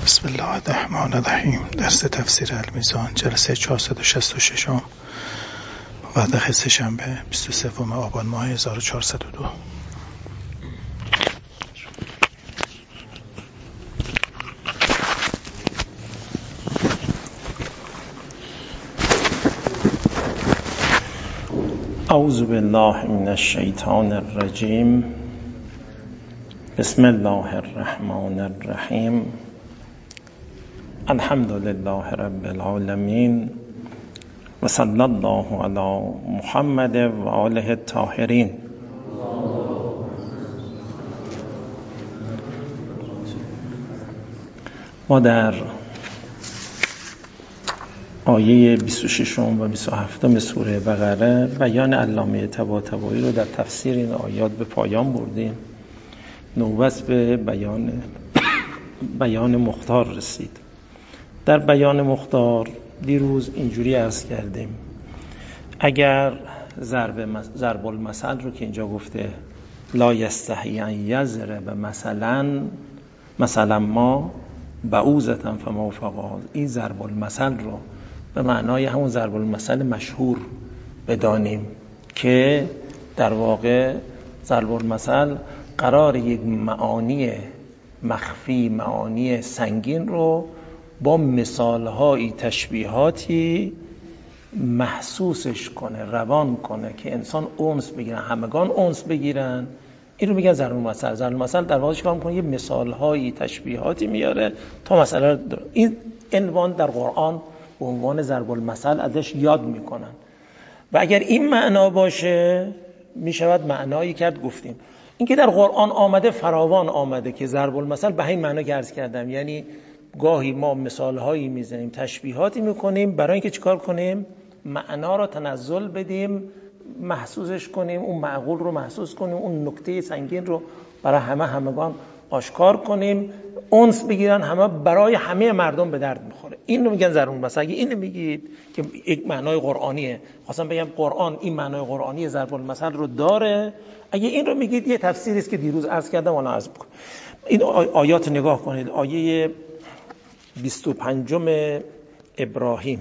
بسم الله الرحمن الرحیم. درس تفسیر المیزان، جلسه 466 وقت سه‌شنبه 23 آبان ماه 1402. اعوذ بالله من الشیطان الرجیم. بسم الله الرحمن الرحیم. الحمد لله رب العالمین و صلی الله علی محمد و آله الطاهرین. ما در آیه 26 و 27 سوره بقره بیان علامه طباطبایی رو در تفسیر این آیات به پایان بردیم. نوبت به بیان مختار رسید. در بیان مختار دیروز اینجوری عرض کردیم اگر ضرب المثل رو که اینجا گفته لا یستحی ان یضرب مثلا ما بعوضة فما فوقها، این ضرب المثل رو به معنای همون ضرب المثل مشهور بدانیم که در واقع ضرب المثل قرار یک معانی مخفی، معانی سنگین رو با مثالهایی، تشبیهاتی محسوسش کنه، روان کنه که انسان انس بگیرن، همگان انس بگیرن. این رو میگن ضرب المثل. ضرب المثل در واقع چیکار میکنه؟ یه مثالهایی، تشبیهاتی میاره تا مسئله رو این عنوان در قرآن به عنوان ضرب المثل ازش یاد میکنن و اگر این معنا باشه میشود معنایی کرد. گفتیم این که در قرآن آمده فراوان آمده که ضرب المثل به این معنا که عرض کردم، یعنی گاهی ما مثالهایی میزنیم، تشبیهاتی میکنیم برای اینکه چیکار کنیم؟ معنا رو تنزل بدیم، محسوسش کنیم، اون معقول رو محسوس کنیم، اون نکته سنگین رو برای همگان آشکار کنیم، انس بگیرن، همه برای همه مردم به درد میخوره. این رو میگن ضرب المثل. اگه اینو میگید که یک معنای قرآنیه، خواستم بگم قرآن این معنای قرآنی ضرب المثل رو داره. اگه این رو میگید یه تفسیری است که دیروز عرض کردم، الان عرض میکنم. این آیات نگاه کنید. آیه 25 ابراهیم.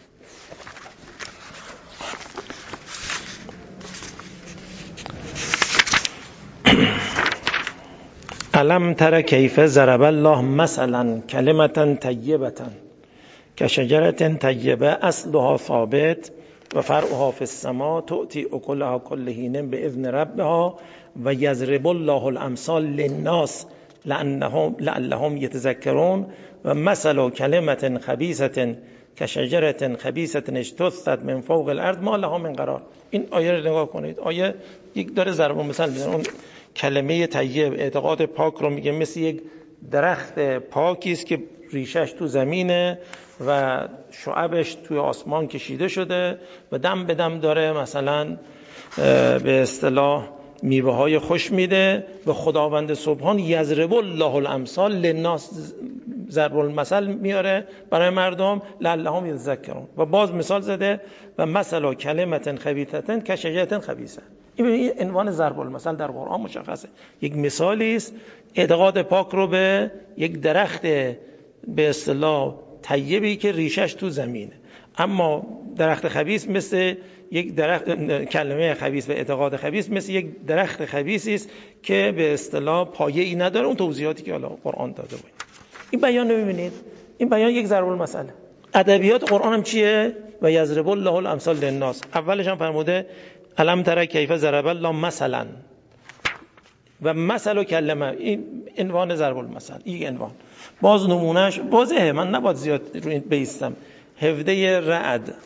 الم تر کیف ضرب الله مثلا کلمة طیبة کشجرة طیبة اصلها ثابت و فرعها فی السماء تؤتی اکلها کل حین باذن ربها و یضرب الله الامثال للناس لعلهم یتذکرون و مثل کلمة خبیثة کشجرة خبیثة اجتثت من فوق الارض ما لها من قرار. این آیه رو نگاه کنید. آیه یک داره ضرب المثل میزنه. اون کلمه طیب، اعتقاد پاک رو میگه مثل یک درخت پاکی است که ریشش تو زمینه و شعبش توی آسمان کشیده شده و دم به دم داره مثلا به اصطلاح میوه های خوش میده و خداوند سبحان یضرب الله الامثال للناس، ضرب المثل میاره برای مردم لعلهم یتذکرون. و باز مثال زده و مثل کلمة خبیثة کشجرة خبیثة. این عنوان ضرب المثل در قرآن مشخصه. یک مثالی است، اعتقاد پاک رو به یک درخت به اصطلاح طیبی که ریشش تو زمینه. اما درخت خبیث مثل یک درخت، کلمه خبیث و اعتقاد خبیث مثل یک درخت خبیثی است که به اصطلاح پایه‌ای نداره. اون توضیحاتی که حالا قرآن داده بود. این بیان رو ببینید. این بیان یک ضرب المثل. ادبیات قرآن هم چیه؟ و یضرب الله الامثال للناس. اولش هم فرموده الم تر کیف ضرب الله مثلا و مثل و کلمه، این عنوان ضرب المثل. این عنوان باز نمونهش واضحه، من نباید زیاد رو این بیستم. 17 رعد.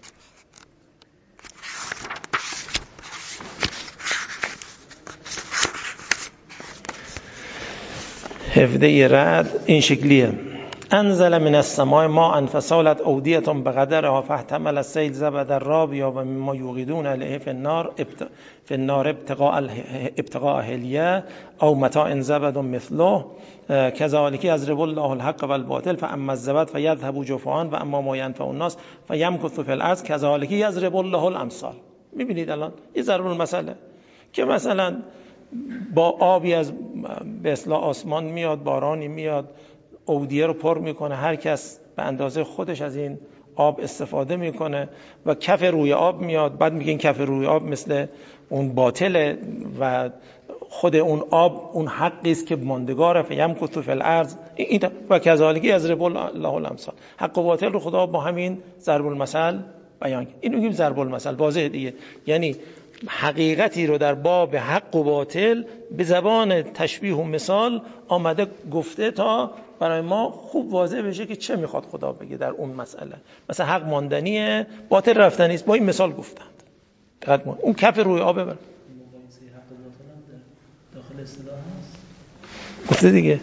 این شکلیه: انزل من السماء ماء فسالت اودیة بقدرها فاحتمل السیل زبدا رابیا و مما یوقدون علیه فی النار ابتغاء حلیه او متاع زبد مثله کذالک یضرب الله الحق والباطل فاما الزبد فیذهب جفاء و اما ما ینفع الناس فیمکث فی الارض کذالک یضرب الله الامثال. میبینید الان یه ضرب المثله که مثلا با آبی از به اصطلاح آسمان میاد، بارانی میاد، اودیه رو پر میکنه، هر کس به اندازه خودش از این آب استفاده میکنه و کف روی آب میاد. بعد میگه این کف روی آب مثل اون باطله و خود اون آب اون حقی است که ماندگاره، فیمکث فی الارض و کذالک یضرب الله الامثال. حق و باطل رو خدا با همین ضرب المثل بیان کرد. اینو میگیم ضرب المثل، واضح دیگه. یعنی حقیقتی رو در باب حق و باطل به زبان تشبیه و مثال آمده گفته تا برای ما خوب واضح بشه که چه میخواد خدا بگه در اون مسئله. مثلا حق ماندنیه، باطل رفتنی است، با این مثال گفتند. اون کف روی آب ببر داخل اصطلاح هست گفته دیگه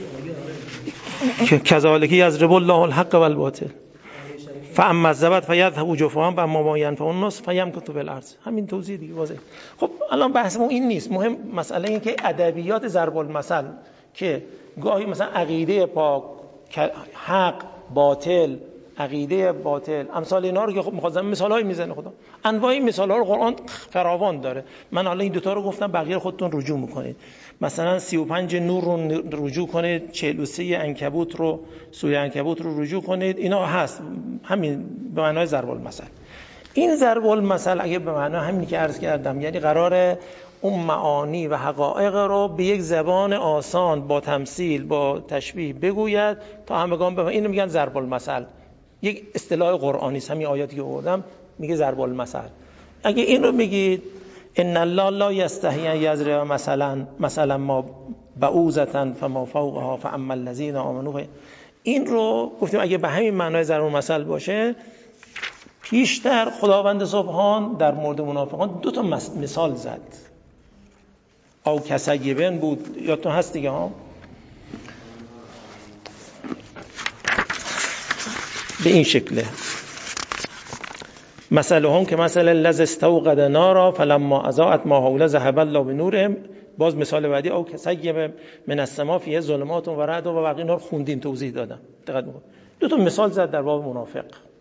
که کذالک یضرب الله الحق والباطل فاما الزبد فیذهب جفاء و اما ما ینفع الناس فیمکث فی الارض. همین توضیح دیگه واضح. خب الان بحثمون این نیست، مهم مسئله این که ادبیات ضرب المثل که گاهی مثلا عقیده پاک، حق، باطل، عقیده باطل، امثال اینا رو که خب می‌خواد مثالایی میزنه خدا. انواع این مثال‌ها رو قرآن فراوان داره. من حالا این دوتا رو گفتم، بقیه خودتون رجوع می‌کنید. مثلا 35 نور رو رجوع کنید، 43 عنکبوت رو، سوره عنکبوت رو رجوع کنید. اینا هست همین به معنای ضرب المثل. این ضرب المثل اگه به معنای همینی که عرض کردم، یعنی قراره اون معانی و حقایق رو به یک زبان آسان با تمثیل با تشبیه بگوید تا همگان بفهمن. اینو میگن ضرب المثل. یک اصطلاح قرآنی است. همین آیاتی که آوردم میگه ضرب المثل. اگه این رو میگید ان الله لا یستحی ان یضرب مثلا ما بعوضة فما فوقها فاما الذین آمنوا، این رو گفتیم اگه به همین معنای ضرب المثل باشه، پیشتر خداوند سبحان در مورد منافقان دو تا مثال زد. او کسیبن بود، یادتون هست دیگه ها، به این شکله مثلهم که مثل الذی استوقد نارا فلما اضاءت ما حوله ذهب الله بنورهم. باز مثال بعدی او کسیب من السماء فیه ظلمات و رعد و بقیه. اینا رو خوندیم، توضیح دادم. دقت می‌کنید دو تا مثال زد در باب منافق.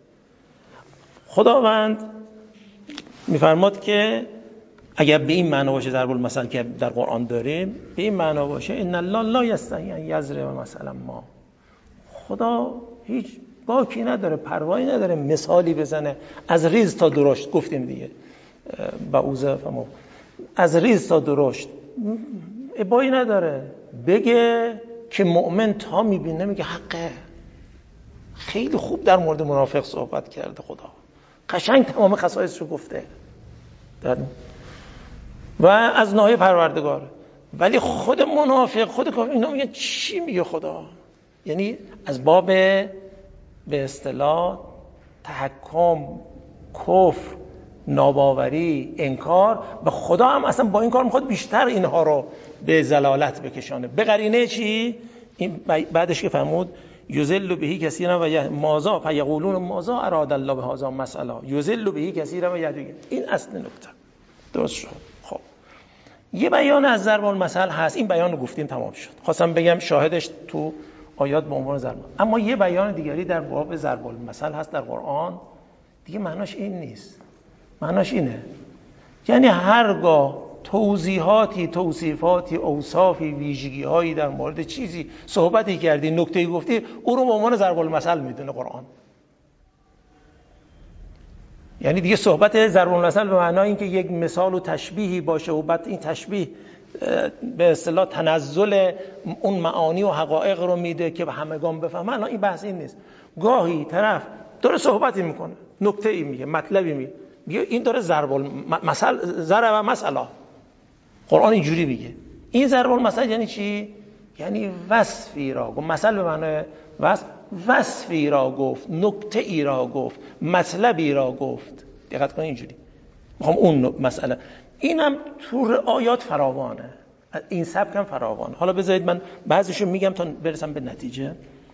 خداوند می‌فرماد که اگر به این معنا باشه ضرب المثل که در قرآن داریم، به این معنا باشه ان الله لا یستحی ان یضرب مثلا ما، خدا هیچ باکی نداره، پروایی نداره مثالی بزنه از ریز تا درشت. گفتیم دیگه بعوضه فما، از ریز تا درشت ابایی نداره بگه که مؤمن تا میبینه میگه حقه. خیلی خوب در مورد منافق صحبت کرده خدا، قشنگ تمام خصایصش رو گفته و از ناحیه پروردگار. ولی خود منافق، خود کافر، اینا میگه چی میگه خدا؟ یعنی از باب به اصطلاح تحکم، کفر، ناباوری، انکار به خدا هم اصلا با این کار میخواد بیشتر اینها رو به ضلالت بکشانه. به قرینه چی؟ این بعدش که فرمود یذل به کثیرا و مازا فیقولون مازا اراد الله بهذا مثلا یذل به کثیرا و یهدی. این اصل نکته. درست شد. خب یه بیان از ضرب المثل هست، این بیان رو گفتیم تمام شد. خواستم بگم شاهدش تو آیات به عنوان ضرب. اما یه بیان دیگری در باب ضرب المثل هست در قرآن، دیگه معناش این نیست. معناش اینه یعنی هرگاه توضیحاتی، توصیفاتی، اوصافی، ویژگی‌هایی در مورد چیزی صحبتی کردی، نکته‌ای گفتی، او رو به عنوان ضرب المثل میدونه قرآن. یعنی دیگه صحبت ضرب المثل به معنای این که یک مثال و تشبیهی باشه و بعد این تشبیه به اصطلاح تنزل اون معانی و حقایق رو میده که به همگان بفهمن. این بحث این نیست. گاهی طرف داره صحبتی میکنه، نکته‌ای میگه، مطلبی میگه، این داره ضرب المثل، ضرب مثلا. قرآن اینجوری میگه. این ضرب المثل یعنی چی؟ یعنی وصفی را گفت، مثل به معنای وصفی را گفت، نکته‌ای را گفت، مطلبی را گفت. دقت کنید اینجوری. میخوام اون مسئله، اینم تو آیات فراوانه، این سبک هم فراوانه. حالا بذارید من بعضیشو میگم تا برسم به نتیجه.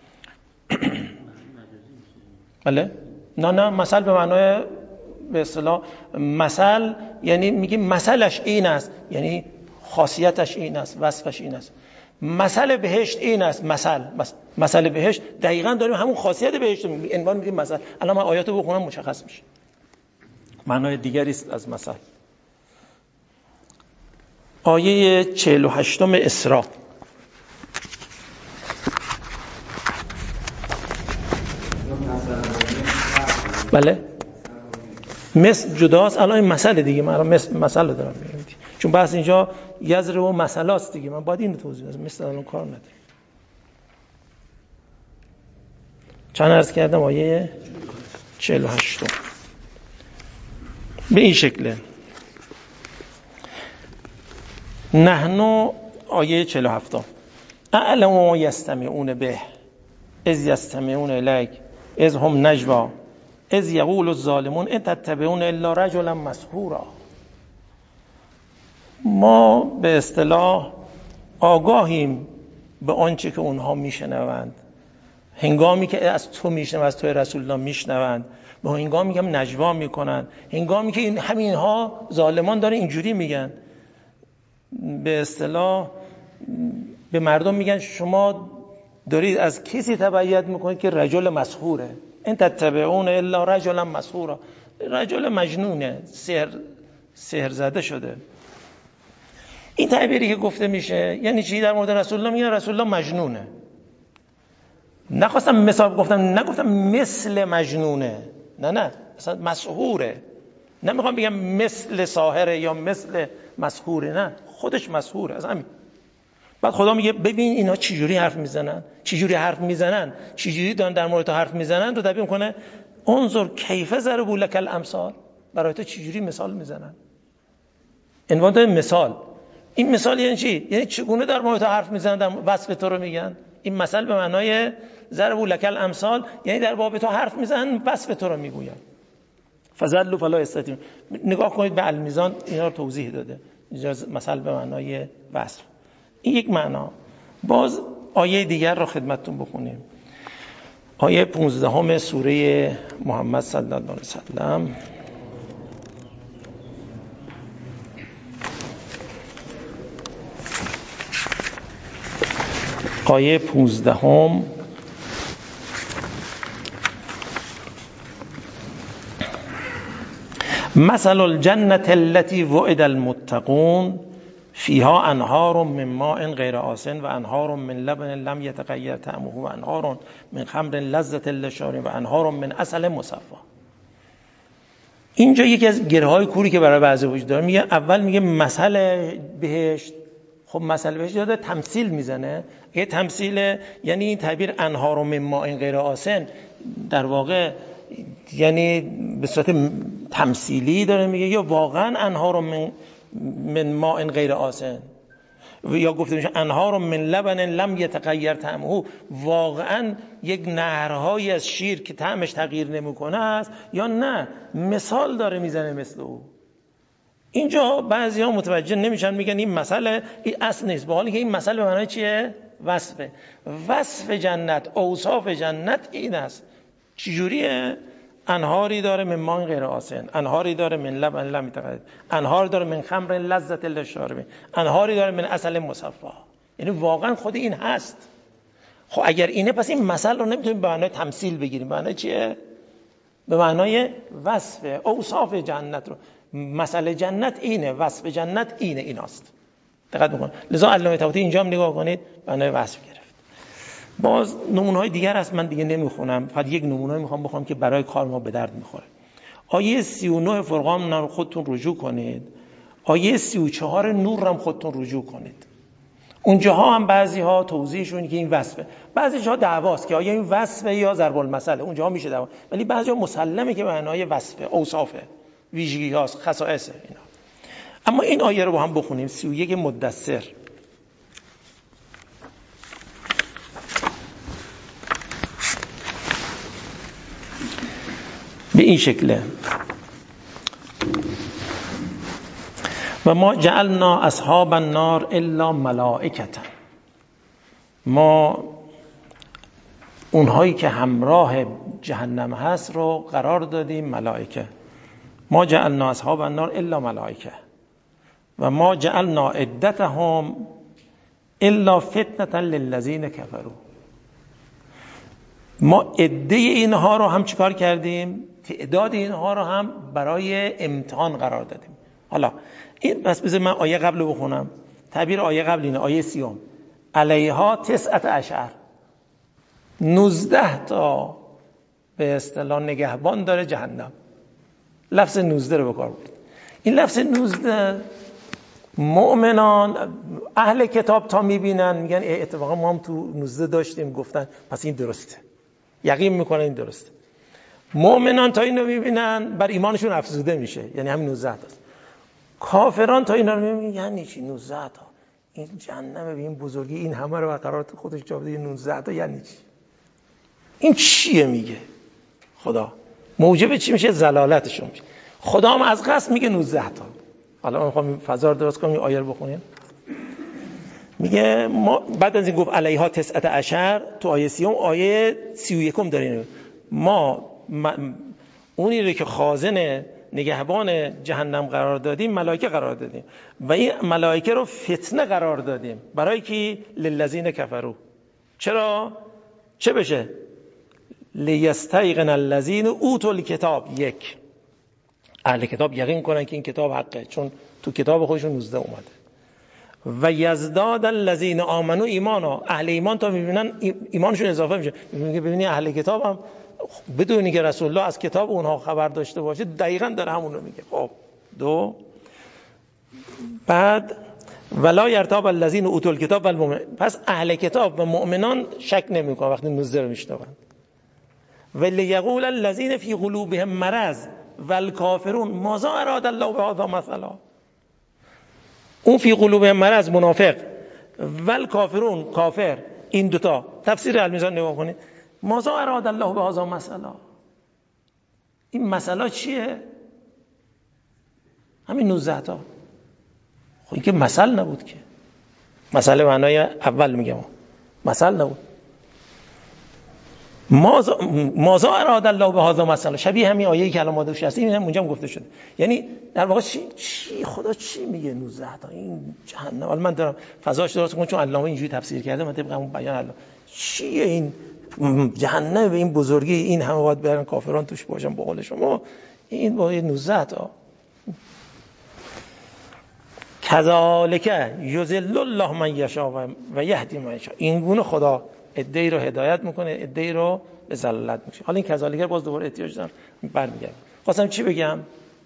بله؟ نه مثل به معنای به اصطلاح مثل یعنی میگیم مثلش این است، یعنی خاصیتش این است، وصفش این است. مثل بهشت این است. مثل بهشت دقیقاً داریم همون خاصیت بهشت میگیم، عنوان میگیم مثل. الان من آیاتو بخونم مشخص میشه. معنای دیگری است از مثل. آیه 48 اسراء. بله مثل جداست. الان این مسئله دیگه من مسئله دارم میگم چون بحث اینجا یزر و مسئله است دیگه، من باید اینو توضیح بدم، مثل الان کار نداره. چند عرض کردم؟ آیه 48 به این شکله. نحنو آیه 47 اعلم ما یستمعون به اذ یستمعون الیک اذ هم نجوا اذ یقول الظالمون ان تتبعون الا رجلا مسحورا. ما به اصطلاح آگاهیم به آنچه که اونها میشنوند، هنگامی که از تو میشنوند، از توی رسول الله میشنوند، به هنگامی که هم نجوا میکنن، هنگامی که همینها ظالمان داره اینجوری میگن، به اصطلاح به مردم میگن شما دارید از کسی تبعیت میکنید که رجل مسحوره، ان تتبعون الا رجلا مسحورا، رجل مجنونه، سحر زده شده. این تعبیری که گفته میشه یعنی چی؟ در مورد رسول الله میگن رسول الله مجنونه. نخواستم مثال نگفتم مثل مجنونه، نه اصلا مسحوره. نمیخوام بگم مثل ساحره یا مثل مسحوره، نه خودش مسحوره. از همین بعد خدا میگه ببین اینا چجوری حرف میزنن، چجوری دارن در مورد تو حرف میزنن، رو تبیین میکنه. انظر کیف ضربوا لک الامثال، برای تو چجوری مثال میزنن. عنوان ده مثال. این مثال یعنی چی؟ یعنی چگونه در مورد تو حرف میزنن، در وصف تو رو میگن. این مثل به معنای ضربوا لک الامثال یعنی در باب تو حرف میزنن، وصف تو رو میگوین. فضلوا فلا یستطیعون. نگاه کنید به المیزان اینا رو توضیح داده. اینجا مثل به معنای وصف. این یک معنا. باز آیه دیگر رو خدمتتون بخونیم. آیه 15 سوره محمد صلی الله علیه وسلم. آیه 15 مثل الجنة التي وعد المتقون فيها انهار من ماء غیر آسن و انهار من لبن لم يتغیر طعمه و انهار من خمر لذة للشاربین و انهار من عسل مصفى. اینجا یکی از گره‌های کوری که برای بعضی وجود داره، میگه اول میگه مثل بهشت. خب مثل بهشت داده تمثیل میزنه. یه تمثیل یعنی این تعبیر انهار من ماء غیر آسن در واقع یعنی به صورت تمثیلی داره میگه، یا واقعا انهار من ماء غیر آسن، یا گفته میشه انهار من لبن لم یتغیر طعمه، واقعا یک نهرهایی از شیر که طعمش تغییر نمیکنه است، یا نه مثال داره میزنه مثل او. اینجا بعضیا متوجه نمیشن، میگن این مسئله این اصل نیست، با حالی که این مسئله به معنای چیه؟ وصف جنت، اوصاف جنت این است. چجوریه؟ انهاری داره من ماء غیر آسن، انهاری داره من لبن لم یتغیر، انهار داره من خمر لذة للشاربین، انهاری داره من عسل مصفى. یعنی واقعا خود این هست. خب اگر اینه پس این مثل رو نمیتونیم به معنای تمثیل بگیریم. به معنای چیه؟ به معنای وصف اوصاف جنت رو. مثل جنت اینه، وصف جنت اینه، ایناست. دقت بکنید. لذا علامه طباطبایی اینجا هم نگاه کنید به معنای وصف گرفت. باز نمونه‌های دیگر هست، من دیگه نمیخونم، فقط یک نمونه میخوام بخونم که برای کار ما به درد میخوره. آیه 39 فرقان رو خودتون رجوع کنید. آیه 34 نور هم خودتون رجوع کنید. اونجاها هم بعضی‌ها توضیحشون که این وصفه، بعضی‌ها دعواست که آیا این وصفه یا ضرب المثل. اونجاها میشه دعوا، ولی بعضی‌ها مسلمه که معنای وصفه، اوصافه، ویژگی‌هاست، خصائصه اینا. اما این آیه رو با هم بخونیم. 31 مدثر. به این شکله: و ما جعلنا اصحاب النار الا ملائکة. ما اونهایی که همراه جهنم هست رو قرار دادیم ملائکه. ما جعلنا اصحاب النار الا ملائکه و ما جعلنا عدتهم الا فتنة للذین کفروا. ما عده اینها رو هم چیکار کردیم؟ تعداد اینها رو هم برای امتحان قرار دادیم. حالا این بس بذار من آیه قبل رو بخونم. تعبیر آیه قبل اینه، آیه 30: علیها 19 تا به اصطلاح نگهبان داره جهنم. لفظ 19 رو به کار برد. این لفظ 19 مؤمنان اهل کتاب تا میبینن میگن اتفاقا ما هم تو 19 داشتیم، گفتن پس این درسته، یقین میکنن این درسته. مؤمنان تا اینو میبینن بر ایمانشون افزوده میشه، یعنی همین 19 تاست. کافران تا اینا رو میبینن یعنی چی 19 تا؟ این جهنم به این بزرگی این همه رو برقرار تو خودش جا بده، 19 تا یعنی چی؟ این چیه میگه خدا؟ موجب چی میشه؟ زلالتشون میشه. خدا هم از قصد میگه 19 تا. حالا من میخوام فضا رو درست کنم، این آیه رو بخونیم. میگه ما بعد از این گفت علیها 19 تو آیه 30 آیه 31 داریم ما اونی رو که خازن نگهبان جهنم قرار دادیم ملائکه قرار دادیم و این ملائکه رو فتنه قرار دادیم برای کی؟ للذین کفروا. چرا؟ چه بشه؟ لیستیقن الذین اوتوا الکتاب. یک، اهل کتاب یقین کنن که این کتاب حقه، چون تو کتاب خودشون 19 اومده. و یزداد الذین آمنوا ایمانا، اهل ایمان تا میبینن ایمانشون اضافه میشه. ببینی اهل کتاب هم بدونی که رسول الله از کتاب اونها خبر داشته باشه دقیقاً داره همون رو میگه. خب دو، بعد ولا یرتاب الذین اوتوا الکتاب والمؤمنون، پس اهل کتاب و مؤمنان شک نمیکنن وقتی 19 رو میشنون. ولیقول الذین فی قلوبهم مرض والکافرون ماذا اراد الله بهذا مثلا. اون فی قلوبهم مرض منافق، والکافرون کافر، این دوتا تفسیر المیزان نگاه کنید. ماذا اراد الله بهذا مثلا، این مثلا چیه؟ همین 19 تا. خب این که مثل نبود که، مثل معنای اول میگم مثل نبود. ماذا اراد الله بهذا مثلا شبیه همین آیه‌ای که الان ما دوش هستیم این هم اونجا هم گفته شده. یعنی در واقع چی خدا چی میگه 19 تا این جهنم؟ حالا من دارم فضاش درست کنم چون علامه اینجوری تفسیر کرده، من طبق همون بیان علامه چیه این جهنم به این بزرگی، این همه باید برن کافران توش باشن به قول شما، این با 19 تا. کذالک یضل الله من یشاء و یهدی من یشاء. این گونه خدا عده‌ای رو هدایت میکنه، عده‌ای رو به ضلالت میشه. حالا این کذالک باز دوباره احتیاج دارم برمیگردم. خواستم چی بگم؟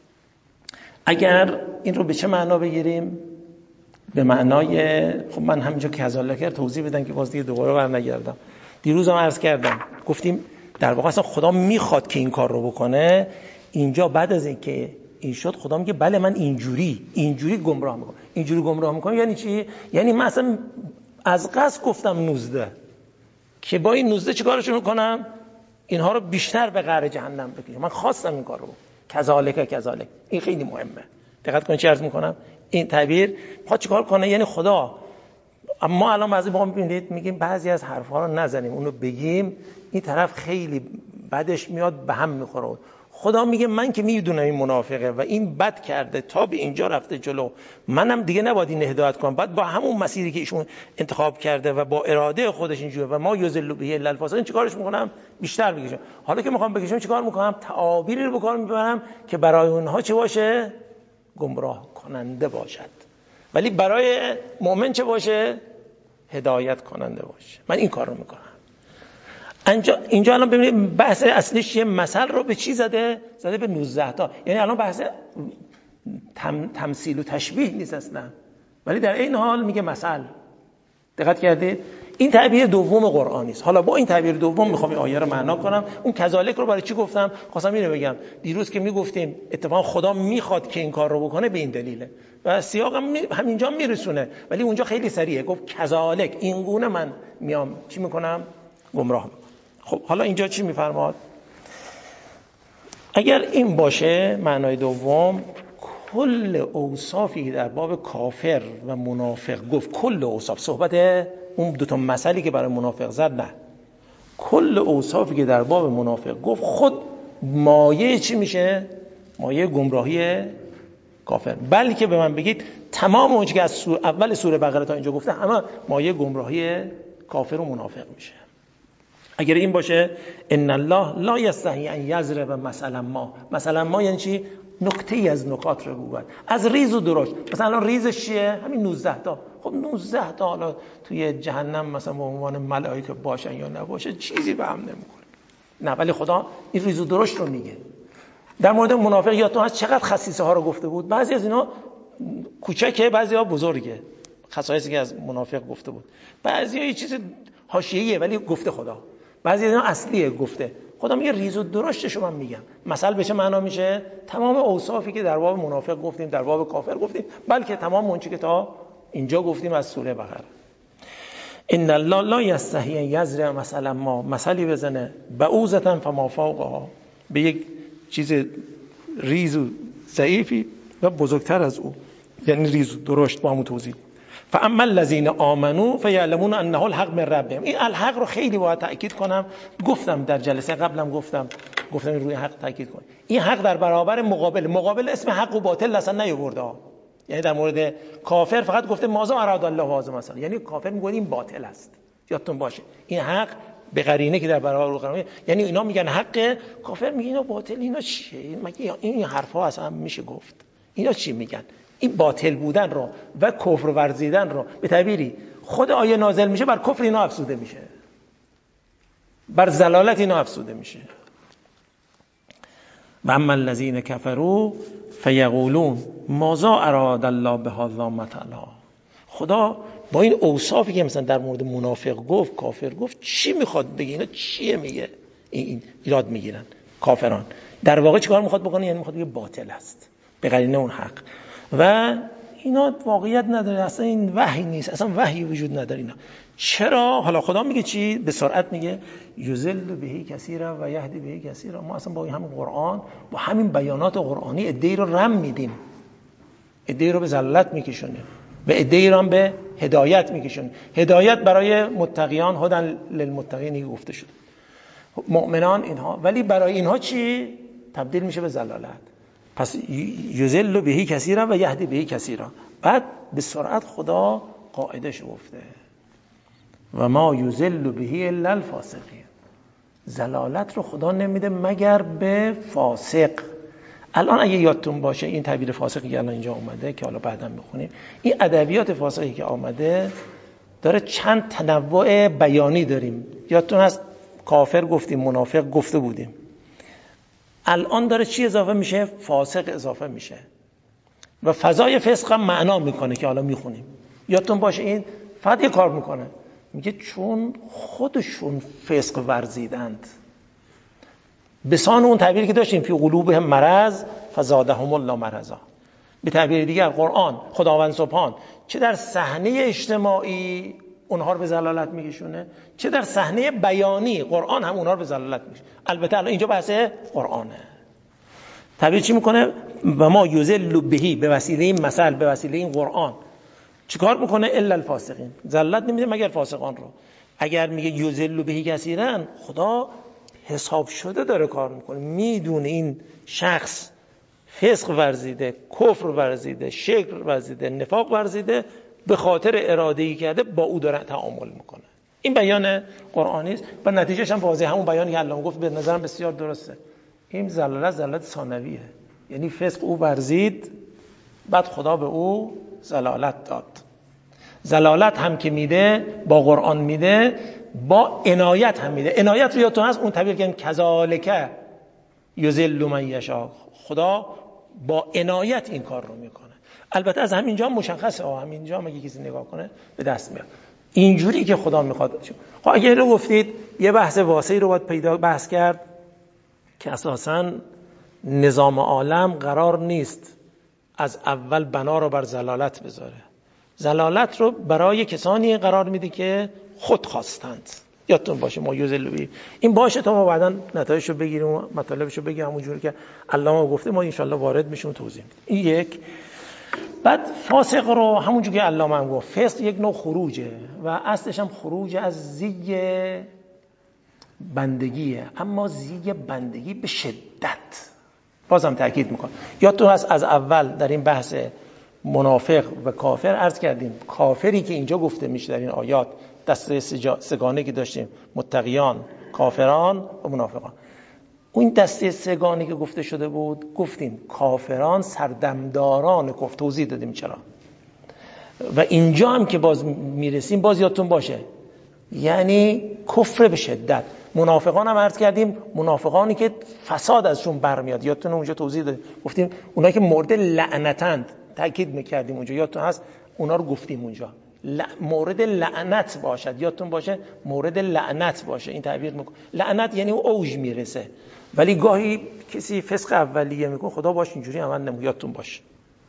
اگر این رو به چه معنا بگیریم؟ به معنای خب من همینجا کذالک رو توضیح بدم که باز دیگه دوباره برنگردم. دیروز هم عرض کردم گفتیم در واقع اصلا خدا میخواد که این کار رو بکنه. اینجا بعد از اینکه این شد خدا میگه بله من اینجوری گمراه میکنم. اینجوری گمراه میکنم یعنی چی؟ یعنی من اصلا از قصد گفتم 19 که با این 19 چیکارشون کنم؟ اینها رو بیشتر به قعر جهنم بکشم. من خواستم این کار رو. کذالک این خیلی مهمه. دقت کنید چی عرض میکنم. این تعبیر میخواد چیکار کنه؟ یعنی خدا اما الان بعضی موقع میبینید میگیم بعضی از حرفا رو نزنیم، اونو بگیم این طرف خیلی بدش میاد به هم میخوره. خدا میگه من که میدونم این منافقه و این بد کرده تا به اینجا رفته جلو، منم دیگه نباید این هدایت کنم، بعد با همون مسیری که ایشون انتخاب کرده و با اراده خودش اینجوره و ما یذل به الفاسقین چیکارش میکنم؟ بیشتر میکشم. حالا که میخوام بکشم چیکار میکنم؟ تعابیری رو به کار میبرم که برای اونها چه باشه؟ گمراه کننده باشد، ولی برای مؤمن چه باشه؟ هدایت کننده باشه. من این کار رو میکنم. اینجا الان ببینید بحث اصلیش یه مثل رو به چی زده به 19 تا. یعنی الان بحث تمثیل و تشبیه نیست اصلا، ولی در این حال میگه مثل. دقت کردید؟ این تعبیر دوم قرآنی است. حالا با این تعبیر دوم میخوام این آیه رو معنا کنم. اون کذالک رو برای چی گفتم؟ خواستم اینو بگم دیروز که میگفتیم اتفاقا خدا میخواد که این کار رو بکنه به این دلیله و سیاق همینجا میرسونه، ولی اونجا خیلی سریعه. گفت کذالک این گونه من میام چی میکنم؟ گمراه میکنم. خب حالا اینجا چی میفرماد؟ اگر این باشه معنای دوم، کل اوصافی در باب کافر و منافق گفت، کل اوصاف، صحبت اون دوتا مسئله که برای منافق زد نه، کل اوصافی که در باب منافق گفت خود مایه چی میشه؟ مایه گمراهی کافر. بلکه به من بگید تمام اون که از اول سوره بقره تا اینجا گفته همه مایه گمراهی کافر و منافق میشه. اگر این باشه ان الله لا یستحی ان یضرب مثلا ما یعنی چی؟ نکته‌ای از نکات ربوبیت، از ریز و درشت. مثلا ریزش چیه؟ همین 19 تا. خب 19 تا حالا توی جهنم مثلا به عنوان ملائکه باشن یا نباشه چیزی به هم نمیخوره. نه، ولی خدا این ریز و درشت رو میگه. در مورد منافق یادتون هست چقدر خصیصه ها رو گفته بود؟ بعضی از اینا کوچکه، بعضی ها بزرگه، خصایصی که از منافق گفته بود. بعضی ها یه چیز حاشیه‌ایه ولی گفته خدا، بعضی از اینا اصلیه گفته خدا. میگه ریز و درشتشو من میگم. مثل به چه معنا میشه؟ تمام اوصافی که در باب منافق گفتیم، در باب کافر گفتیم، بلکه تمام اون چیزی که تا اینجا گفتیم از سوره بقره. ان الله لا یستحی یضرب مثلا ما، مثلی بزنه بعوضة فما فوقها، به یک چیز ریز و ضعیفی و بزرگتر از او، یعنی ریز و درشت با همون توضیح. فاما الذين آمنوا فیعلمون انه الحق من ربهم. این الحق رو خیلی باید تاکید کنم، گفتم در جلسه قبلم گفتم روی حق تاکید کنم. این حق در برابر مقابل اسم حق و باطل اصلا نیاورده. یعنی در مورد کافر فقط گفته ماذا اراد الله هذا مثلا، یعنی کافر میگه این باطل است. یادتون باشه این حق به قرینه که در برابر قرینه، یعنی اینا میگن حق، کافر میگه اینا باطل. اینا چیه؟ مگه این حرفا اصلا میشه گفت؟ اینا چی میگن؟ این باطل بودن رو و کفر ورزیدن رو به تعبیری خود آیه نازل میشه بر کفر اینا افسوده میشه، بر ضلالت اینا افسوده میشه. و اما الذين كفروا فیقولون ماذا اراد الله بهذا مثلا. خدا با این اوصافی که مثلا در مورد منافق گفت، کافر گفت، چی میخواد بگه؟ اینا چیه میگه؟ این ایراد میگیرن کافران. در واقع چیکار میخواد بکنه؟ یعنی میخواد بگه باطل است به قرینه اون حق، و اینا واقعیت نداره، اصلا این وحی نیست، اصلا وحی وجود نداره اینا. چرا؟ حالا خدا میگه چی؟ به سرعت میگه یذل به کثیرا و یهدی به کثیرا. ما اصلا با همین قرآن، با همین بیانات قرآنی عده‌ای رو رم میدیم، عده‌ای رو به ضلالت میکشونیم و عده‌ای رو به هدایت میکشونیم. هدایت برای متقیان، هدن للمتقین گفته شده، مؤمنان اینها، ولی برای اینها چی؟ تبدیل میشه به ضلالت. پس یذل به کثیرا و یهدی به کثیرا. بعد به سرعت خدا قاعده‌اش گفته و ما یذل به الا الفاسقین. ضلالت رو خدا نمیده مگر به فاسق. الان اگه یادتون باشه این تعبیر فاسقی که الان اینجا اومده که حالا بعداً میخونیم، این ادبیات فاسقی که آمده داره چند تنوع بیانی داریم. یادتون هست کافر گفتیم، منافق گفته بودیم، الان داره چی اضافه میشه؟ فاسق اضافه میشه و فضای فسق هم معنا میکنه که حالا میخونیم. یادتون باشه این فقط یه کار میکنه، میگه چون خودشون فسق ورزیدند، بسان اون تعبیری که داشتیم فی قلوبهم مرض فزادهم الله مرضا. به تعبیر دیگر قرآن، خداوند سبحان، چه در صحنه اجتماعی اونها رو به ضلالت میکشونه، چه در صحنه بیانی قرآن هم اونها رو به ضلالت میکشونه. البته الان اینجا بحث قرآنه. تعبیر چی میکنه؟ و ما یذل به، به وسیله این مثل، به وسیله این قرآن چیکار میکنه؟ الا الفاسقین. ضلالت نمیده مگر فاسقان رو. اگر میگه یذل به کثیرا، خدا حساب شده داره کار میکنه، میدونه این شخص فسق ورزیده، کفر ورزیده، شرک ورزیده، نفاق ورزیده، به خاطر اراده‌ای کرده با او داره تعامل میکنه. این بیان قرآنی است و نتیجهش هم واضحه، همون بیانی که الله گفت به نظرم بسیار درسته. این ضلالت ثانویه، یعنی فسق او ورزید، بعد خدا به او ضلالت داد. ضلالت هم که میده با قرآن میده، با عنایت هم میده. عنایت رو یادتون هست اون تعبیر که کذالک یذل من یشاء، خدا با عنایت این کار رو میکنه. البته از همینجا مشخصه، همینجا مگه کسی نگاه کنه به دست میاد اینجوری که خدا میخواد. خب اگه رو گفتید یه بحث واسعی رو باید بحث کرد که اساساً نظام عالم قرار نیست از اول بنا رو بر ضلالت بذاره. ضلالت رو برای کسانی قرار میده که خود خواستند. یادتون باشه ما یذل، این باشه تا ما بعداً نتایجشو بگیریم و مطالبشو بگیم همونجوری که علامه گفته ما انشالله وارد میشیم توضیح میدیم. این یک. بعد فاسق رو همونجوری که علامه هم گفت، فسق یک نوع خروجه و اصلش هم خروج از زی بندگیه، اما زی بندگی به شدت. بازم تأکید میکنم، یادتون هست از اول در این بحث منافق و کافر عرض کردیم کافری که اینجا گفته میشه در این آیات دسته سگانه که داشتیم، متقیان، کافران و منافقان. اون دسته سگانه که گفته شده بود گفتیم کافران سردمداران کفر، توضیح دادیم چرا. و اینجا هم که باز میرسیم باز یادتون باشه، یعنی کفر به شدت. منافقان هم عرض کردیم، منافقانی که فساد ازشون برمیاد، یادتون اونجا توضیح دادیم، گفتیم اونایی که مورد لعنتند، تاکید میکردیم اونجا، یادتون هست اونا رو گفتیم اونجا، مورد لعنت باشد، یادتون باشه مورد لعنت باشه، این تعبیر میکنه. لعنت یعنی او اوج میرسه، ولی گاهی کسی فسق اولیه میکنه خدا باش اینجوری عمل نمیکنه، یادتون باشه.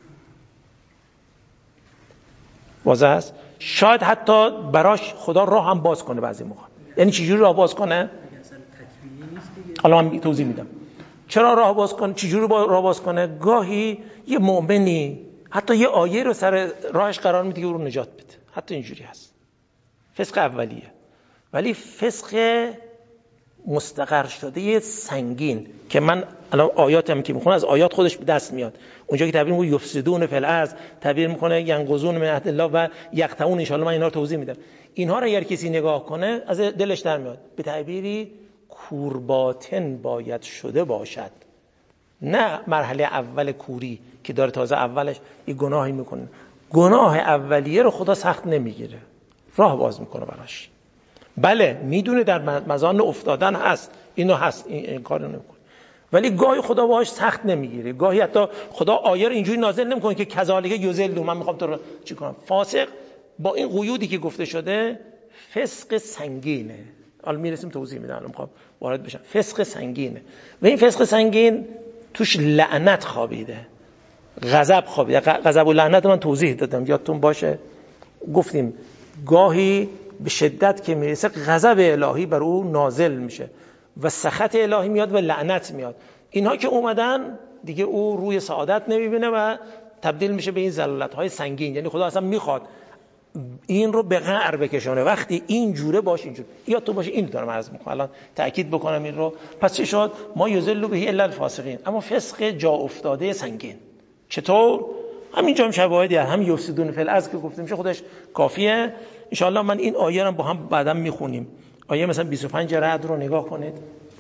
واضح است؟ شاید حتی براش خدا راه هم باز کنه بعضی موقع. یعنی چجوری راه باز کنه؟ حالا من توضیح میدم چرا راه باز کنه، چجوری راه باز کنه. گاهی یه مؤمنی حتی یه آیه رو سر راهش قرار میده که او رو نجات بده، حتی اینجوری هست. فسق اولیه، ولی فسق مستقر شده سنگین که من الان آیاتم که میخونم از آیات خودش به دست میاد. اونجا که تعبیر میکنه یفسدون فی الارض، تعبیر میکنه ینقضون من عهد الله و یقطعون، ان شاء الله من اینا رو توضیح میدم. اینها رو اگر کسی نگاه کنه از دلش در میاد. به تعبیری کورباطن باید شده باشد، نه مرحله اول کوری که داره تازه اولش یه گناهی میکنه. گناه اولیه رو خدا سخت نمیگیره، راه باز میکنه براش. بله میدونه در مزان افتادن هست، اینو هست، این کارو نمیکنه، ولی گاهی خدا باهاش سخت نمیگیره. گاهی حتی خدا آیه رو اینجوری نازل نمیکنه که کذالک یذل، من میخوام تو رو چی کنم. فاسق با این قیودی که گفته شده فسق سنگینه. حالا میرسیم توضیح میدم، میخوام وارد بشم. فسق سنگینه و این فسق سنگین توش لعنت خوابیده، غضب خوابیده. غضب و لعنت من توضیح دادم، یادتون باشه. گفتیم گاهی به شدت که میرسه غضب الهی بر او نازل میشه و سخط الهی میاد و لعنت میاد. اینها که اومدن دیگه او روی سعادت نمیبینه و تبدیل میشه به این ضلالت‌های سنگین. یعنی خدا اصلا میخواد این رو به قعر بکشونه. وقتی این جوره باشه، اینجور یا تو باشه، این دارم عرض میکنم الان تاکید بکنم این رو. پس چه شد؟ ما یذل به الا الفاسقین، اما فسق جا افتاده سنگین. چطور؟ همینجا هم شواهدی هست، هم یفسدون فی الارض که گفتیم میشه خودش کافیه. ان شاء الله من این آیه رو با هم بعدا میخونیم. آیه مثلا 25 رعد رو نگاه کنید.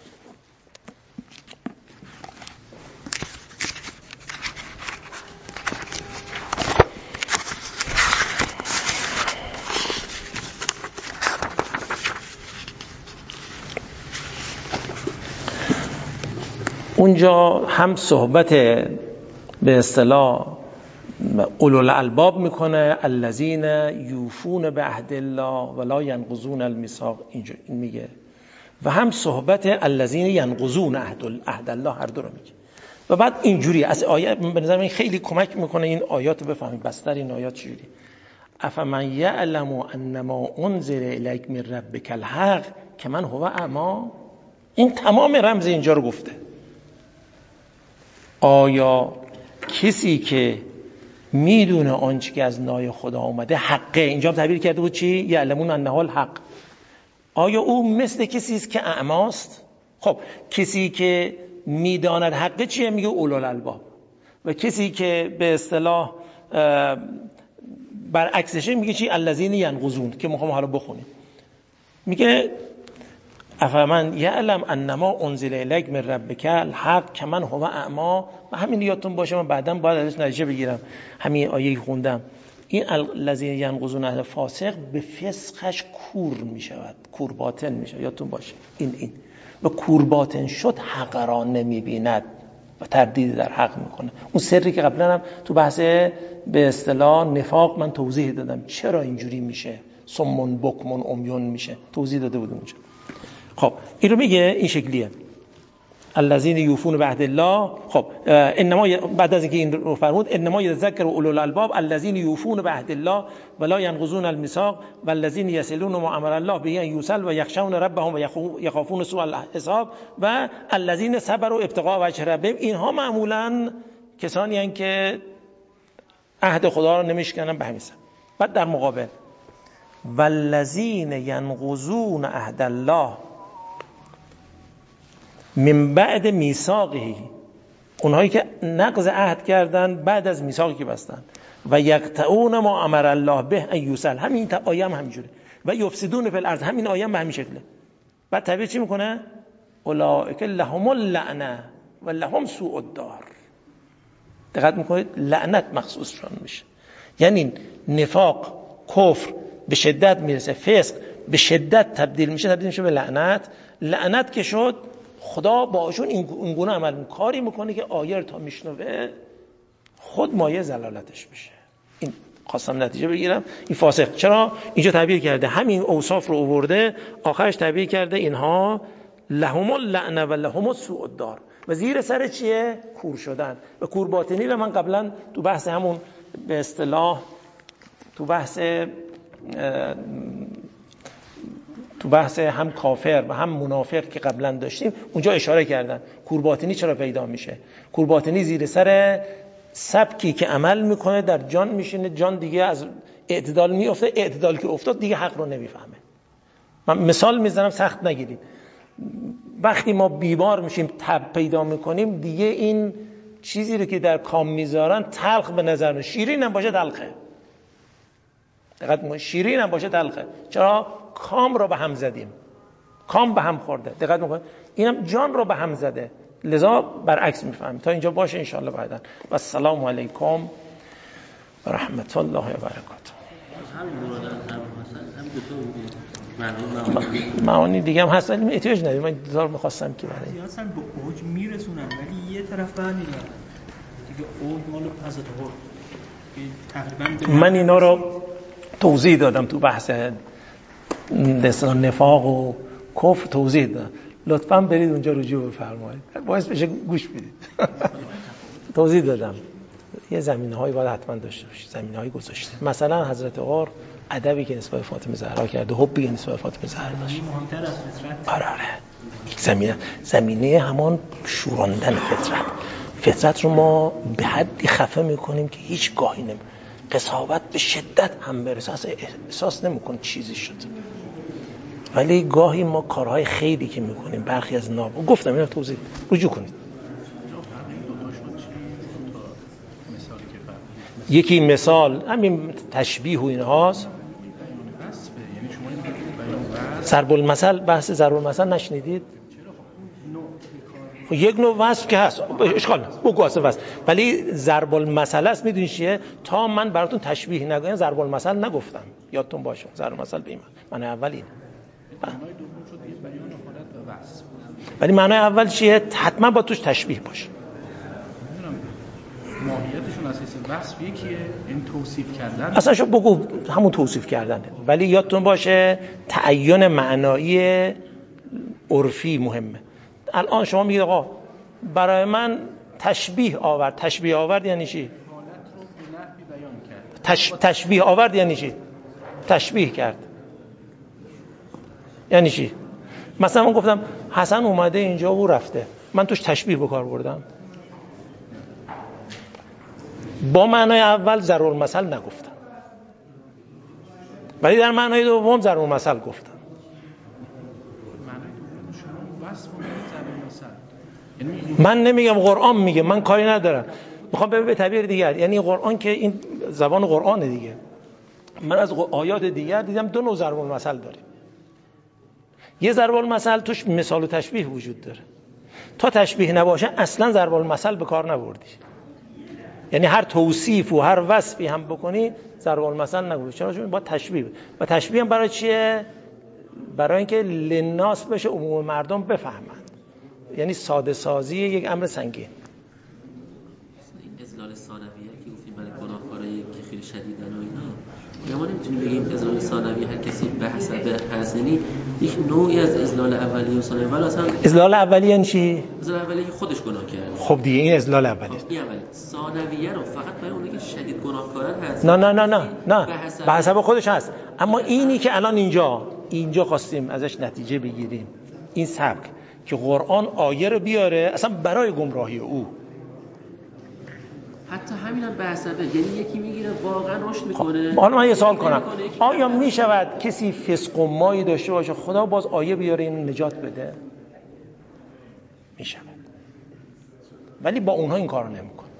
اونجا هم صحبت به اصطلاح اولوالالباب میکنه، الذین یوفون بعهد الله ولا ینقضون الميثاق، اینجا این میگه، و هم صحبت الذین ینقضون عهد الله، هر دو رو میگه. و بعد اینجوری از آیه به نظر من خیلی کمک میکنه این آیات رو بفهمید، بستر این آیات چجوری. افمن یعلم انما انزل الیک من ربک الحق کمن هو اعمی، این تمام رمز اینجا رو گفته. آیا کسی که میدونه آنچه که از نای خدا اومده حقه، اینجا تعبیر کرده بود چی؟ یعلمون انه الحق، آیا او مثل کسی است که اعماست؟ خب کسی که میداند حقه چیه؟ میگه اولوالالباب. و کسی که به اصطلاح برعکسشه میگه چی؟ الذین ینقضون، که میخوام حالا بخونیم. میگه افمن یعلم انما انزل الیک من ربک الحق کمن هو اعمی. و همین یادتون باشه، من بعداً باید ازش نتیجه بگیرم. همین آیه خوندم، این الذین ینقضون عهد فاسق به فسقش کور میشود، کور باطن میشه، یادتون باشه این و کور باطن شد حق را نمیبیند و تردید در حق میکنه. اون سری که قبلا هم تو بحث به اصطلاح نفاق من توضیح دادم چرا اینجوری میشه، صمون بکمون عمیون میشه، توضیح داده بودم اونجا. خب این رو میگه این شکلیه، الذین یوفون بعهد الله. خب انما بعد از اینکه این رو فرمود، انما یذکر اولو الالباب الذین یوفون بعهد الله ولا ینقضون الميثاق والذین یصلون ما امر الله به ان یوصل و یخشون ربهم و یخافون سوء الحساب و الذین صبروا ابتغاء وجه ربهم. اینها معمولا کسانی هستند که عهد خدا رو نمیشکنن به همین سبب. بعد در مقابل والذین ینقضون عهد الله من بعد میثاقه، اونهایی که نقض عهد کردن بعد از میثاقی که بستن، و یقطعون ما امر الله به ان یوصل، همین آیه هم همینجوره، و یفسدون فی الارض، همین آیه هم به همین شکله. بعد تعبیر چی میکنه؟ اولئک لهم اللعنه و لهم سوء الدار. دقت میکنید لعنت مخصوصشون میشه، یعنی نفاق، کفر به شدت میرسه، فسق به شدت تبدیل میشه به لعنت. لعنت که شد، خدا باشون این گونه عمل کاری میکنه که آیه رو تا میشنوه خود مایه زلالتش بشه. این خواستم نتیجه بگیرم. این فاسق چرا اینجا تعبیر کرده؟ همین اوصاف رو آورده، آخرش تعبیر کرده اینها لهم اللعنه و لهم سوء الدار. و زیر سر چیه؟ کور شدن. و کور باطنی رو من قبلا تو بحث همون به اصطلاح تو بحث هم کافر و هم منافق که قبلا داشتیم اونجا اشاره کردن. کور باطنی چرا پیدا میشه؟ کور باطنی زیر سر سبکی که عمل میکنه در جان میشینه، جان دیگه از اعتدال میفته، اعتدال که افتاد دیگه حق رو نمیفهمه. من مثال میزنم سخت نگیرید. وقتی ما بیمار میشیم، تب پیدا میکنیم، دیگه این چیزی رو که در کام میذارن تلخ به نظر میاد. شیرین هم باشه تلخه. دقت شیرین هم باشه تلخه. چرا؟ کام رو به هم زدیم، کام به هم خورده. دقت میکنید اینم جان رو به هم زده، لذا برعکس میفهمیم. تا اینجا باشه انشالله بعدا. و السلام علیکم و رحمت الله و برکاته. معانی دیگه هم هست ولی احتیاج نداریم. من دو تا رو می‌خواستم که برای اصلا به اوج میرسونن ولی یه طرف برمی‌گردن دیگه. اوج مال حضرت تقریبا من اینا رو توضیح دادم تو بحث نفاق و کفر توضیح دادم. لطفاً برید اونجا رجوع بفرمایید، باعث بشه گوش بدید. توضیح دادم یه زمینه‌هایی باید حتما داشته باشید، زمینه‌هایی گذاشته. مثلا حضرت عمر ادبی که نسبت به فاطمه زهرا کرده، حبی که نسبت به فاطمه زهرا داشت، مهمتر از فطرت. آره زمینه همان شوراندن فطرت رو ما به حدی خفه میکنیم که هیچ گاهی قساوت به شدت هم برسه اصلا احساس نمیکن چیزی شد. ولی گاهی ما کارهای خیلی که میکنیم برخی از گفتم اینو توضیح رجوع کنید. یکی مثال همین تشبیه و اینهاست. ضرب المثل، بحث ضرب المثل نشنیدید؟ یک نوع وصف که هست، اشکال نیست بگو اصلا وصف، ولی ضرب المثل است. میدونید چیه؟ تا من براتون تشبیه نگم ضرب المثل نگفتم، یادتون باشه. ضرب المثل به این معنی اول اینه، ولی معنی اول چیه؟ حتما با توش تشبیه باشه. ماهیتشون اساس وصف یکیه، این توصیف کردن. اصلا شو بگو همون توصیف کردنه، ولی یادتون باشه تعین معنایی عرفی مهمه. الان شما میگید آقا برای من تشبیه آورد یعنی چی؟ تشبیه آورد یعنی چی؟ تشبیه کرد یعنی چی؟ مثلا من گفتم حسن اومده اینجا و رفته، من توش تشبیه به کار بردم. با معنای اول ضرب المثل نگفتم، ولی در معنای دوم ضرب المثل گفتم. من نمیگم، قرآن میگه، من کاری ندارم. میخوام به تعبیر دیگر، یعنی قرآن که این زبان قرآنه دیگه. من از آیات دیگر دیدم دو نوع ضرب المثل داریم. یه ضرب المثل توش مثال و تشبیه وجود داره. تا تشبیه نباشه اصلا ضرب المثل به کار نبردی. یعنی هر توصیف و هر وصفی هم بکنی ضرب المثل نگو. چرا؟ چون با تشبیه. و تشبیه هم برای چیه؟ برای اینکه للناس بشه، عموم مردم بفهمند. یعنی ساده سازی یک امر سنگین. این اذلال ثانویه که گفتیم برای گناهکارایی که خیلی شدیدن و اینا، ما نمیتونیم بگیم اذلال ثانویه هر کسی به حسب حسنی یک نوعی از اذلال اولیه و ثانویه. ولی اصلا اذلال اولیه یعنی چی؟ اذلال اولیه خودش گناه کرده. خب دیگه این اذلال اولیه. این اولیه. ثانویه رو فقط برای اونایی که شدید گناهکارن هست. نه به حسب خودش هست. اما اینی که الان اینجا خواستیم ازش نتیجه بگیریم، این سبک که قرآن آیه رو بیاره اصلا برای گمراهی او. حتی همینم بحثه، یعنی یکی میگیره واقعا رشد میکنه. حالا من یه سوال کنم، آیا میشود کسی فسق و مایی داشته باشه خدا باز آیه بیاره اینو نجات بده؟ میشود، ولی با اونها این کارو نمیکنه.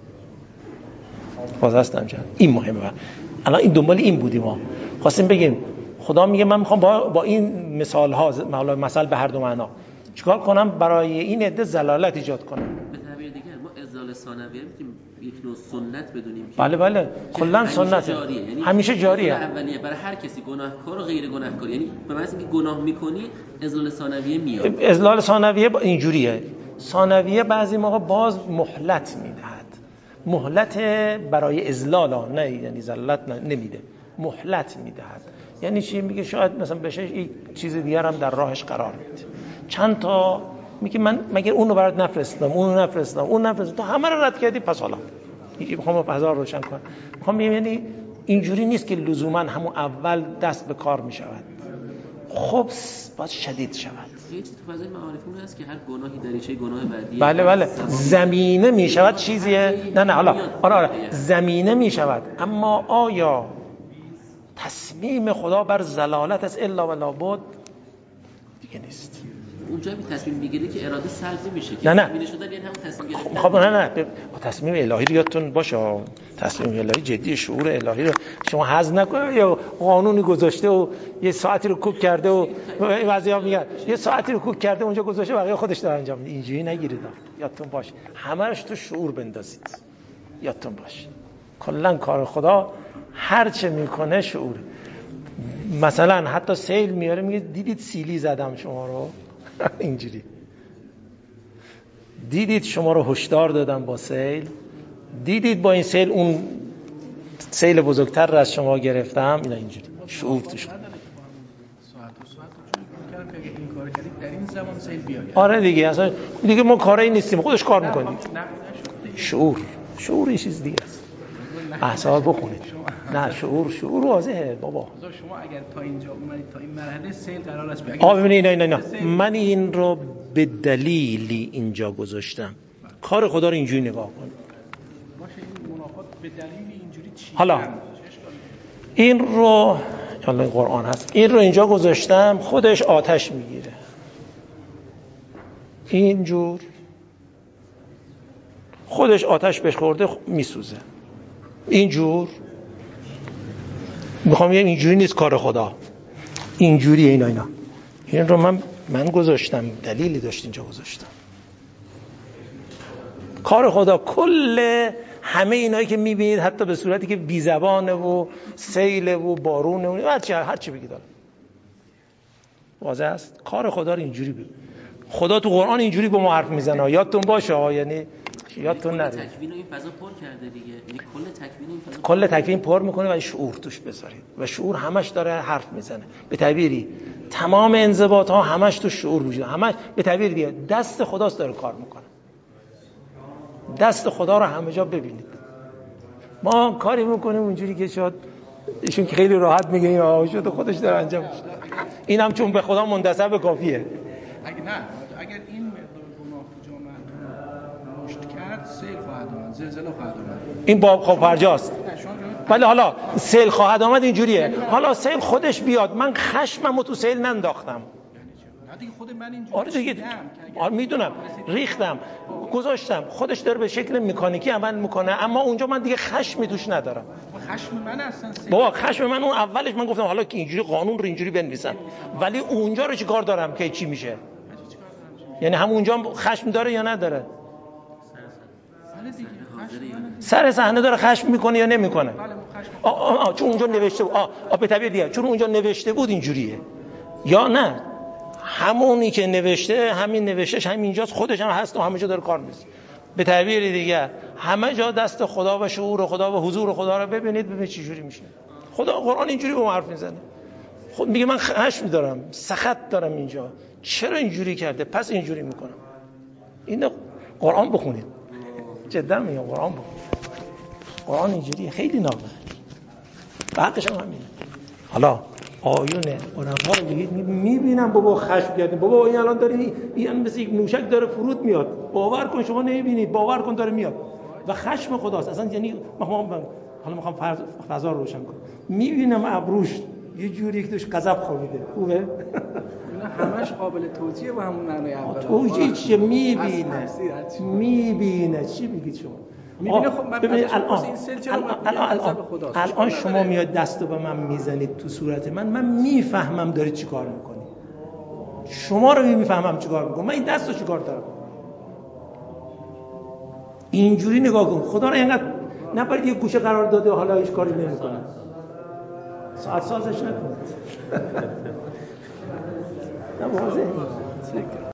باز هستم جان، این مهمه. الان این دنبال این بودیم، ما خواستیم بگیم خدا میگه من میخوام با این مثال ها، مثال به هر دو معنا چیکار کنم برای این عده زلالت ایجاد کنم. به تعبیر دیگه ما اذلال ازلال ثانویه میتونیم یک نوع سنت بدونیم؟ بله کلا سنت همیشه جاریه. اولیه برای هر کسی، گناهکار و غیر گناهکار، یعنی به معنی اینکه گناه میکنی ازلال ثانویه میاد. ازلال ثانویه اینجوریه. ثانویه بعضی موقع باز مهلت میدهد. مهلت برای ازلال، نه یعنی زلالت نمیده، مهلت میدهد. یعنی چی؟ میگه شاید مثلا بشه یک چیز دیگر هم در راهش قرار میده. چند تا میگه من مگر اونو برات نفرستم، اونو نفرستم، اون نفرستم، تو همه رو رد کردی، پس حالا میخوام فضا روشن کنم. میخوام یعنی اینجوری نیست که لزوما همون اول دست به کار میشود. خب باید شدید شود. یه چیز تو فضای معارفون هست که هر گناهی دریچه گناه بعدیه. بله زمینه میشود چیزیه. نه حالا آره زمینه میشود، اما آیا تصمیم خدا بر زلالت است الا و لابد؟ دیگه نیست. اونجا می تصمیم میگیره که اراده سلب نمیشه که نه زمینه شده، یعنی همون تصمیم گرفتن. خب نه تصمیم الهی رو یادتون باشه. تصمیم الهی جدی، شعور الهی رو شما حذف نکنید. یا قانونی گذاشته و یه ساعتی رو کوک کرده و بعضیا میگن یه ساعتی رو کوک کرده اونجا گذاشته بقیه خودش داره انجام میده. اینجوری نگیرید، یادتون باشه همه‌اش تو شعور بندازید. یادتون باشه کلا کار خدا هر چه میکنه شعور. مثلا حتی سیل میاره میگه دیدید سیلی زدم شما رو، اینجوری دیدید شما رو هشدار دادم با سیل، دیدید با این سیل اون سیل بزرگتر رو از شما گرفتم. اینا اینجوری شعور توش. ساعت این کار کردید در این زمان سیل بیاید. آره دیگه، اصلا دیگه ما کاری نیستیم، خودش کار میکنیم. شعور یه چیز دیگه است. احساب بخونید. نه شعور واضحه بابا. شما اگر تا اینجا اومدید تا این مرحله سیل قرار است بیاید. ببینید نه من این رو به دلیلی اینجا گذاشتم. کار خدا رو اینجوری نگاه کن. باشه این منافات به دلیل اینجوری چی؟ حالا این رو حالا این قرآن هست، این رو اینجا گذاشتم، خودش آتش میگیره اینجور، خودش آتش بهش خورده میسوزه اینجور. میخوام بگم اینجوری نیست کار خدا، اینجوریه. اینا این رو من گذاشتم، دلیلی داشت اینجا گذاشتم. کار خدا کل همه اینایی که میبینید، حتی به صورتی که بی زبانه و سیل و بارونه و هر چی بگید واضح است. کار خدا رو اینجوری بگید. خدا تو قرآن اینجوری به ما حرف میزنه، یادتون باشه. یعنی یادتون نره تکوین این فضا پر کرده دیگه. یعنی کل تکوین پر میکنه و شعور توش بذارید و شعور همش داره حرف میزنه. به تعبیری تمام انضباط ها همش تو شعور وجود، همش به تعبیر دیگه دست خداست داره کار میکنه. دست خدا رو همه جا ببینید. ما کاری میکنیم اونجوری که شاید ایشون که خیلی راحت میگه این آشود خودش داره انجام میشه. اینم چون به خدا منتسب کافیه. اگر این مقدار گناه تو جامعه رشد کرد، سیل خواهد آمد، زلزله خواهد آمد. این باب خب فرجاست. ولی حالا سیل خواهد آمد اینجوریه. حالا سیل خودش بیاد، من خشممو تو سیل ننداختم. دیگه خود من اینجوری آره دیگه میدونم ریختم گذاشتم، خودش داره به شکل مکانیکی عمل میکنه، اما اونجا من دیگه خشمی توش ندارم. خشم من اصلا بابا خشم من اون اولش من گفتم حالا که اینجوری قانون رو اینجوری بنویسن، ولی اونجا رو چی کار دارم که چی میشه؟ یعنی هم اونجا خشم داره یا نداره؟ سر صحنه داره خشم میکنه یا نمیکنه؟ چون اونجا نوشته بود. به تعبیر دیگه چون اونجا نوشته بود اینجوریه، یا نه همونی که نوشته همین نوشتهش همینجاست، خودش هم هست و همه جا داره کار میکنه. به تعبیر دیگه همه جا دست خدا و شعور خدا و حضور خدا رو ببینید چه جوری میشه. خدا قرآن اینجوری به ما حرف میزنه. خود میگه من خشم دارم، سخط دارم اینجا، چرا اینجوری کرده؟ پس اینجوری میکنم. این قرآن بخونید، جدا میگم قرآن بخونید. قرآن اینجوریه، خیلی نابه. بعدش هم همینه. حالا آیون علما رو بگید میبینم بابا خشم کردیم، بابا این الان داره این مثل یک موشک داره فرود میاد، باور کن شما نمیبینید، باور کن داره میاد و خشم خداست اصلا. یعنی حالا میخوام فضا رو روشن کنم، میبینم ابروش یه جوری که توش غضب خوابیده. خوبه اینا همش قابل توجیه با همون معنای اول. توجیه چیه؟ میبینه چی بگید شما؟ میبینه. خب من ببینید الان شما میاد دستو به من میزنید تو صورت من میفهمم دارید چی کار میکنید. شما رو میفهمم چی کار میکنید، من این دستو چی کار دارم. اینجوری نگاه کن. خدا رو اینقدر نباید یه گوشه قرار داده حالا هیچ کاری نمی‌کنه. ساعت سازش نکن. نه واضحه.